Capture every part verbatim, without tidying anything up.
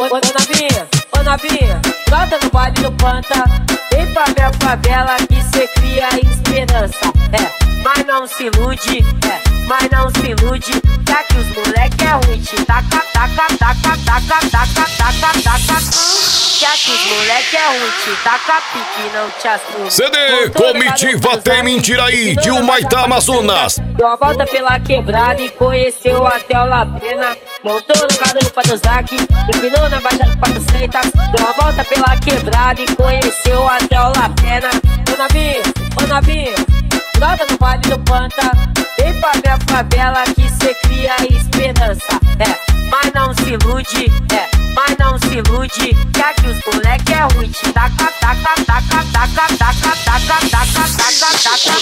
Ô, ô novinha, ô novinha, brota no baile do Panta. Vem pra minha favela que cê cria esperança. É, mas não se ilude, é, mas não se ilude. Já que os moleque é ruim, te taca, taca, taca, taca, taca, taca, taca. Já que os moleque é ruim, te taca, pique, não te assume. C D Comitiva Tem Mentiraí, de Humaitá, Amazonas. Deu uma volta pela quebrada e conheceu até o La Pena. Montou no cabelo pra Dozaki, empinou na baixada pra Buceta. Deu uma volta pela quebrada e conheceu até o La Pena. Ô novinho, ô novinho, brota no baile do Panta. Vem pra minha favela que cê cria esperança. É, mas não se ilude, é, mas não se ilude. Já que os moleque é ruim, te taca, taca, taca, taca, taca, taca, taca, taca,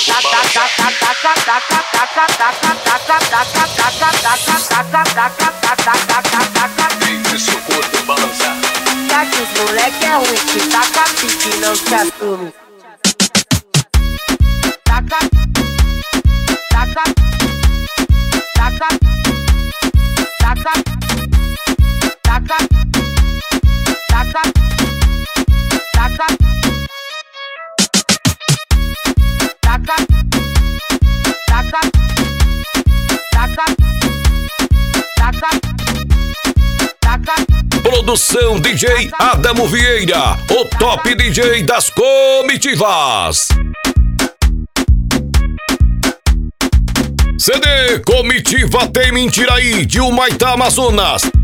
já que os moleque é ruim, te taca, pique, não te assume. Taca, taca, taca, taca, taca, taca, taca, taca, taca, taca, taca, taca. Produção D J Adamo Vieira, o top D J das comitivas. C D Comitiva Tem Mentiraí, de Humaitá, Amazonas.